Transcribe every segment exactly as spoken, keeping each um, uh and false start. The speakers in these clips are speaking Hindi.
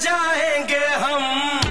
जाएंगे हम।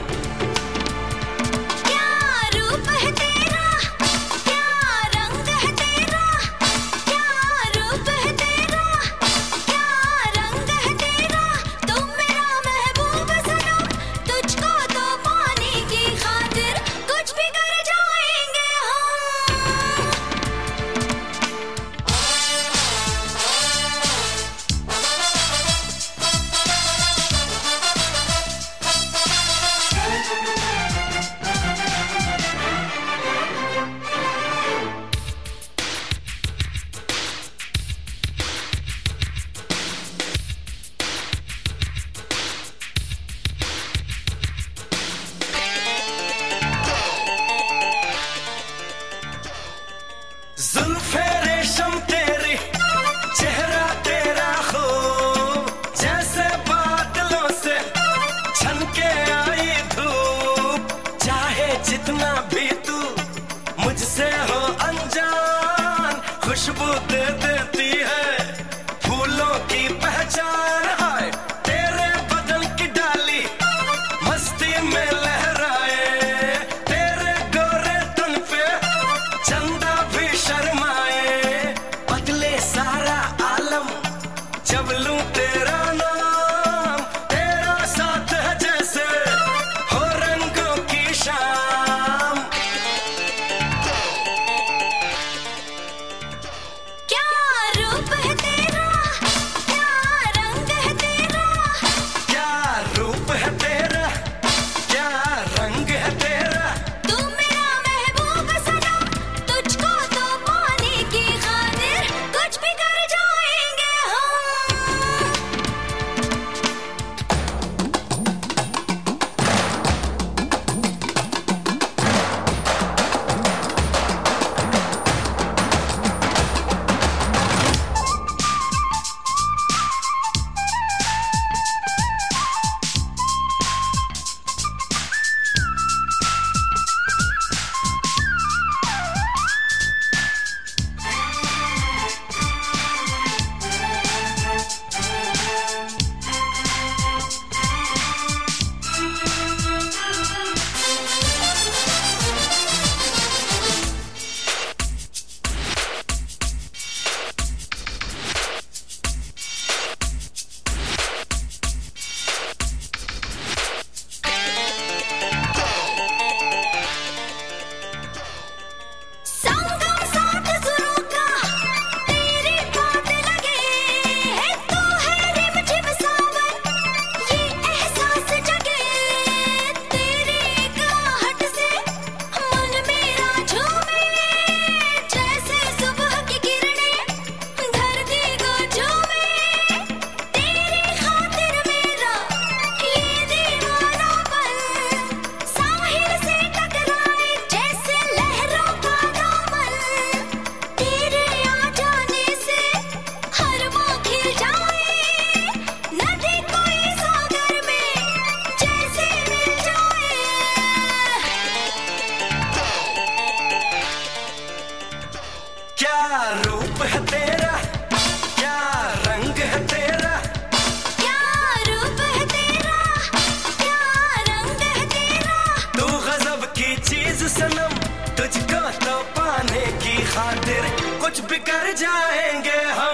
जुल्फे रेशम तेरी, चेहरा तेरा खूब, जैसे बादलों से छनके आई धूप। चाहे जितना भी तू मुझसे हो अनजान, खुशबू दे देती है फूलों की पहचान है। तेरे बदन की डाली मस्ती में लहराए, तेरे गोरे तन पे चंदा भी शर्माए। बदले सारा आलम जब लूं तेरा नाम, तेरा साथ है जैसे हो रंगों की शाम। क्या रूप है तेरा, क्या रंग है तेरा, क्या रूप है तेरा, क्या रंग है तेरा। तू मेरा महबूब सनम, तुझको तो पाने की खातिर कुछ भी कर जाएंगे हम। संगम साथ सुरों का तेरी बात लगे है, तू है रिमझिम सावन, ये एहसास जगे। तेरी एक आहट से मन मेरा झूमे, जैसे सुबह की किरणें धरती को झूमे। तेरी खातिर मेरा ये दीवानापन साहिल से टकराए, जैसे लहरों का दामन। तेरे आ जाने से हर मोह खिल जाए, नदी कोई सागर में जैसे मिल जाए। क्या रूप है तेरा, क्या रंग है तेरा। क्या रूप है तेरा, क्या रंग है तेरा। तू गजब की चीज सनम, तुझको तो पाने की खातिर कुछ भी कर जाएंगे हम।